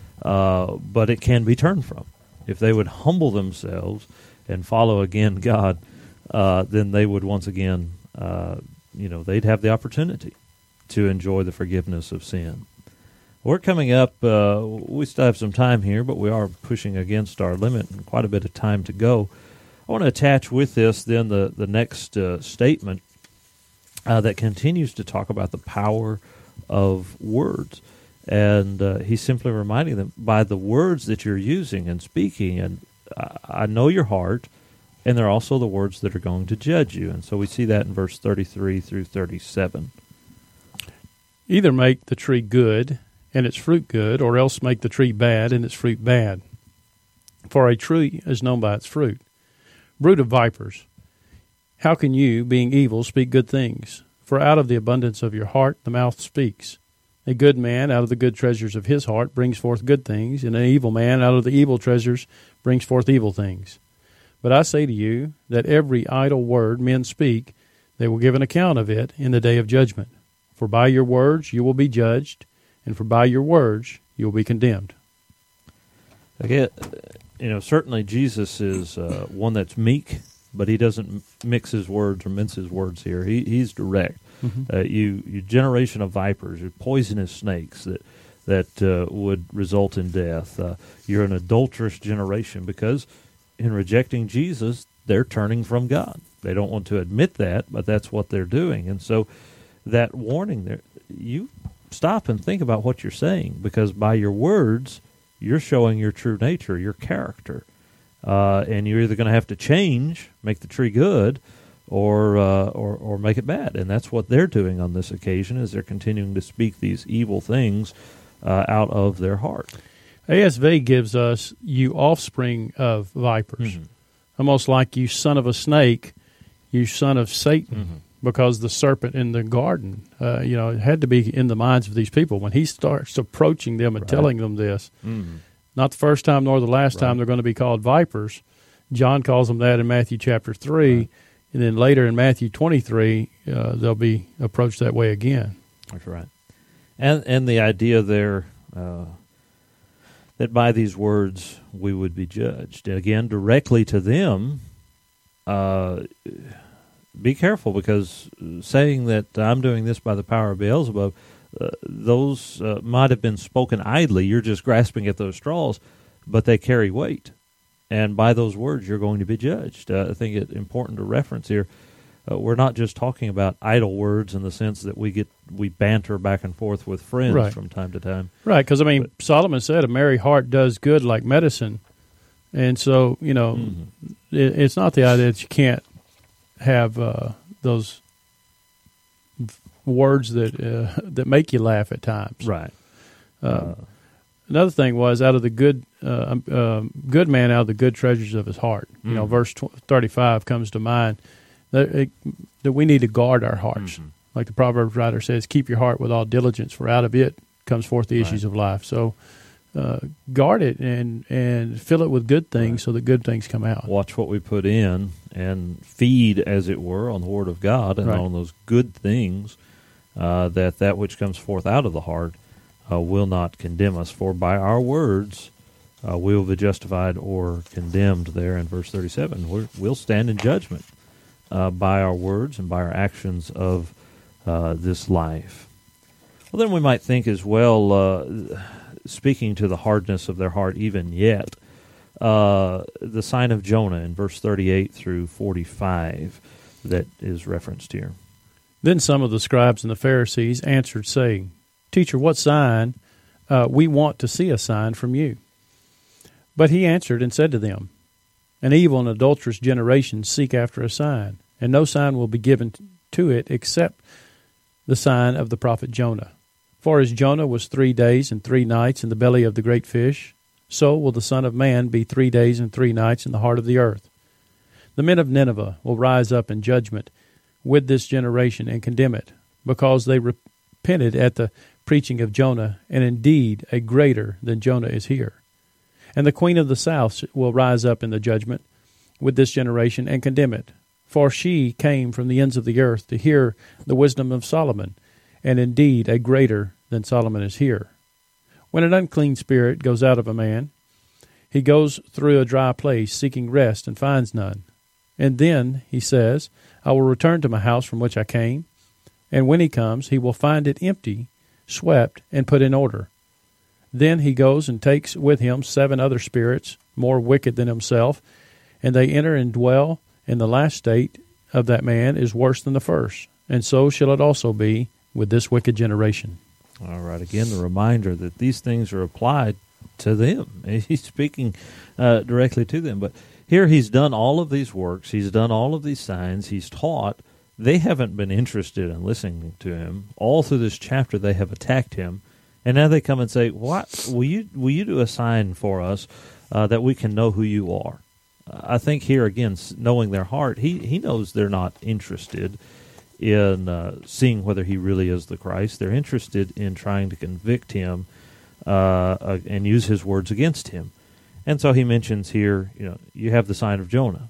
but it can be turned from. If they would humble themselves and follow again God, then they would once again, they'd have the opportunity to enjoy the forgiveness of sin. We're coming up, we still have some time here, but we are pushing against our limit and quite a bit of time to go. I want to attach with this then the next statement that continues to talk about the power of words. And he's simply reminding them, by the words that you're using and speaking, and I know your heart, and they're also the words that are going to judge you. And so we see that in verse 33 through 37. Either make the tree good and its fruit good, or else make the tree bad and its fruit bad. For a tree is known by its fruit. Brood of vipers, how can you, being evil, speak good things? For out of the abundance of your heart the mouth speaks. A good man out of the good treasures of his heart brings forth good things, and an evil man out of the evil treasures brings forth evil things. But I say to you that every idle word men speak, they will give an account of it in the day of judgment. For by your words you will be judged, and for by your words you will be condemned. Again, certainly Jesus is one that's meek, but he doesn't mix his words or mince his words here. He's direct. You generation of vipers, you poisonous snakes that would result in death. You're an adulterous generation, because in rejecting Jesus, they're turning from God. They don't want to admit that, but that's what they're doing. And so that warning there, you stop and think about what you're saying, because by your words, you're showing your true nature, your character. And you're either going to have to change, make the tree good, or make it bad. And that's what they're doing on this occasion, is they're continuing to speak these evil things out of their heart. ASV gives us, you offspring of vipers. Almost like you son of a snake, you son of Satan. Because the serpent in the garden, it had to be in the minds of these people. When he starts approaching them and telling them this, not the first time nor the last time they're going to be called vipers. John calls them that in Matthew chapter 3, and then later in Matthew 23, they'll be approached that way again. That's right. And the idea there that by these words we would be judged. And again, directly to them, be careful, because saying that I'm doing this by the power of Beelzebub, those might have been spoken idly. You're just grasping at those straws, but they carry weight. And by those words, you're going to be judged. I think it's important to reference here. We're not just talking about idle words in the sense that we banter back and forth with friends from time to time. Right, because, Solomon said a merry heart does good like medicine. And so, it's not the idea that you can't have those words that make you laugh at times. Right. Another thing was out of the good man out of the good treasures of his heart. You know, verse 35 comes to mind that we need to guard our hearts. Mm-hmm. Like the Proverbs writer says, keep your heart with all diligence, for out of it comes forth the issues of life. So guard it and fill it with good things so that good things come out. Watch what we put in and feed, as it were, on the Word of God and on those good things, that which comes forth out of the heart will not condemn us. For by our words we will be justified or condemned, there in verse 37. We'll stand in judgment by our words and by our actions of this life. Well, then we might think as well, speaking to the hardness of their heart even yet, the sign of Jonah in verse 38 through 45 that is referenced here. Then some of the scribes and the Pharisees answered, saying, Teacher, what sign? We want to see a sign from you. But he answered and said to them, An evil and adulterous generation seek after a sign, and no sign will be given to it except the sign of the prophet Jonah. For as Jonah was 3 days and 3 nights in the belly of the great fish, so will the Son of Man be 3 days and 3 nights in the heart of the earth. The men of Nineveh will rise up in judgment with this generation and condemn it, because they repented at the preaching of Jonah, and indeed a greater than Jonah is here. And the queen of the south will rise up in the judgment with this generation and condemn it, for she came from the ends of the earth to hear the wisdom of Solomon, and indeed a greater than Solomon is here. When an unclean spirit goes out of a man, he goes through a dry place seeking rest and finds none. And then, he says, I will return to my house from which I came. And when he comes, he will find it empty, swept, and put in order. Then he goes and takes with him 7 other spirits, more wicked than himself, and they enter and dwell, and the last state of that man is worse than the first. And so shall it also be with this wicked generation. All right, again, the reminder that these things are applied to them. He's speaking directly to them. But here he's done all of these works. He's done all of these signs. He's taught. They haven't been interested in listening to him. All through this chapter, they have attacked him. And now they come and say, "What will you do a sign for us that we can know who you are?" I think here, again, knowing their heart, he knows they're not interested in seeing whether he really is the Christ. They're interested in trying to convict him and use his words against him. And so he mentions here, you have the sign of Jonah.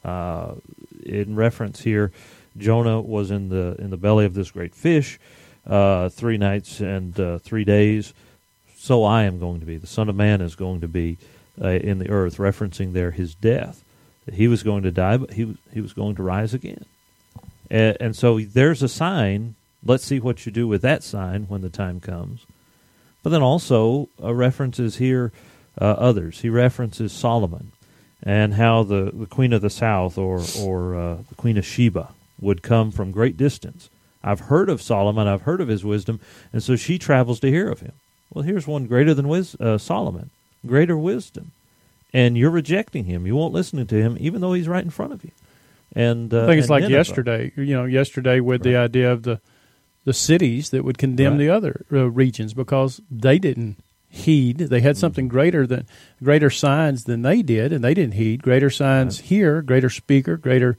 In reference here, Jonah was in the belly of this great fish 3 nights and 3 days. So I am going to be. The Son of Man is going to be in the earth, referencing there his death. That he was going to die, but he was going to rise again. And so there's a sign. Let's see what you do with that sign when the time comes. But then also references here others. He references Solomon and how the queen of the south or the queen of Sheba would come from great distance. I've heard of Solomon. I've heard of his wisdom. And so she travels to hear of him. Well, here's one greater than Solomon, greater wisdom. And you're rejecting him. You won't listen to him, even though he's right in front of you. And I think it's like Nineveh. Yesterday with the idea of the cities that would condemn the other regions because they didn't heed. They had something greater signs than they did, and they didn't heed. Greater signs here, greater speaker, greater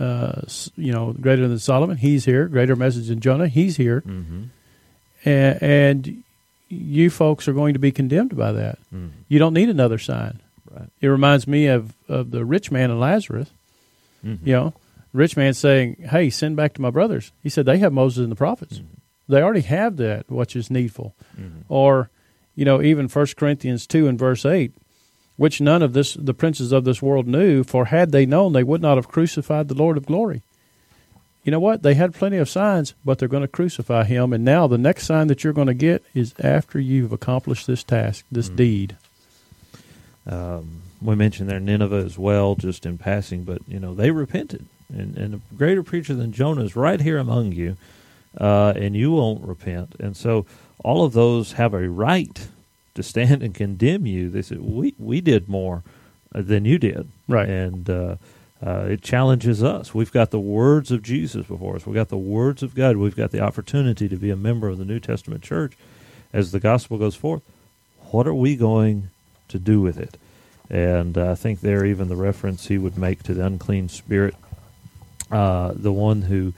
than Solomon. He's here. Greater message than Jonah. He's here. Mm-hmm. And you folks are going to be condemned by that. Mm-hmm. You don't need another sign. Right. It reminds me of the rich man and Lazarus. Mm-hmm. Rich man saying, "Hey, send back to my brothers." He said, "They have Moses and the prophets. Mm-hmm. They already have that, which is needful." Mm-hmm. Or, even 1 Corinthians 2 and verse 8, which none of the princes of this world knew, for had they known, they would not have crucified the Lord of glory. You know what? They had plenty of signs, but they're going to crucify him. And now the next sign that you're going to get is after you've accomplished this task, this deed. We mentioned there Nineveh as well, just in passing, but they repented, and a greater preacher than Jonah is right here among you, and you won't repent. And so all of those have a right to stand and condemn you. They said we did more than you did, right? And it challenges us. We've got the words of Jesus before us. We've got the words of God. We've got the opportunity to be a member of the New Testament church as the gospel goes forth. What are we going to do with it? And I think there even the reference he would make to the unclean spirit, the one who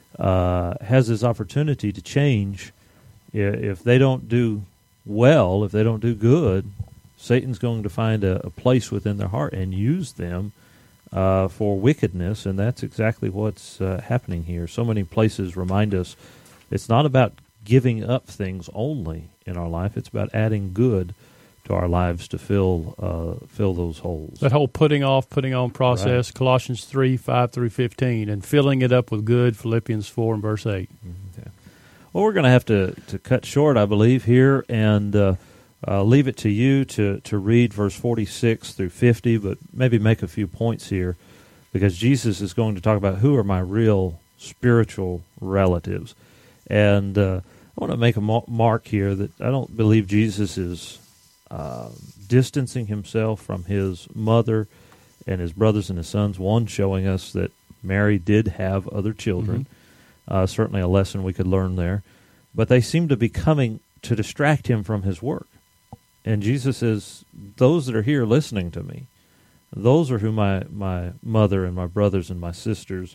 has this opportunity to change. If they don't do well, if they don't do good, Satan's going to find a place within their heart and use them for wickedness, and that's exactly what's happening here. So many places remind us it's not about giving up things only in our life. It's about adding good to our lives to fill those holes. That whole putting off, putting on process, right. Colossians 3:5-15, and filling it up with good, Philippians 4 and verse 8. Okay. Well, we're going to have to cut short, I believe, here, and leave it to you to read verse 46 through 50, but maybe make a few points here, because Jesus is going to talk about who are my real spiritual relatives. And I want to make a mark here that I don't believe Jesus is distancing himself from his mother and his brothers and his sons, one showing us that Mary did have other children, certainly a lesson we could learn there, but they seem to be coming to distract him from his work. And Jesus says, those that are here listening to me, those are who my mother and my brothers and my sisters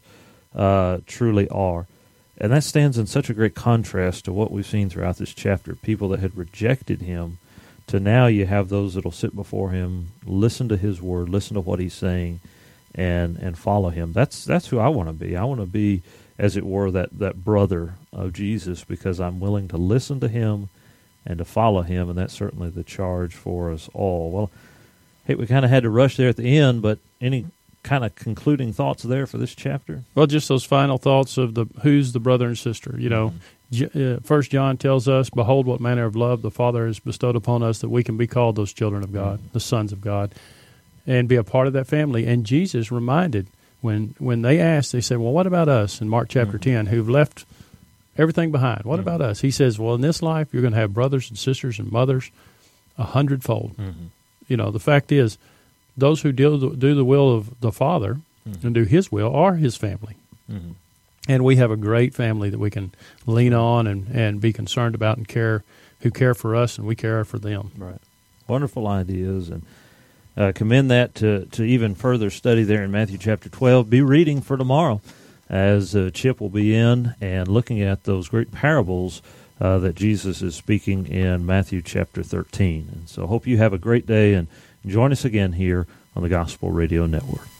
truly are. And that stands in such a great contrast to what we've seen throughout this chapter. People that had rejected him, to now you have those that will sit before him, listen to his word, listen to what he's saying, and follow him. That's who I want to be. I want to be, as it were, that brother of Jesus, because I'm willing to listen to him and to follow him, and that's certainly the charge for us all. Well, hey, we kind of had to rush there at the end, but any kind of concluding thoughts there for this chapter? Well, just those final thoughts of who's the brother and sister. You know, 1 John tells us, "Behold, what manner of love the Father has bestowed upon us, that we can be called those children of God, the sons of God, and be a part of that family." And Jesus reminded, when they asked, they said, "Well, what about us?" In Mark chapter 10, who've left everything behind. What about us? He says, well, in this life, you're going to have brothers and sisters and mothers 100-fold. You know, the fact is, those who do the will of the Father and do his will are his family. And we have a great family that we can lean on and be concerned about and who care for us, and we care for them. Right. Wonderful ideas, and commend that to even further study there in Matthew chapter 12. Be reading for tomorrow, as Chip will be in and looking at those great parables that Jesus is speaking in Matthew chapter 13. And so hope you have a great day, and join us again here on the Gospel Radio Network.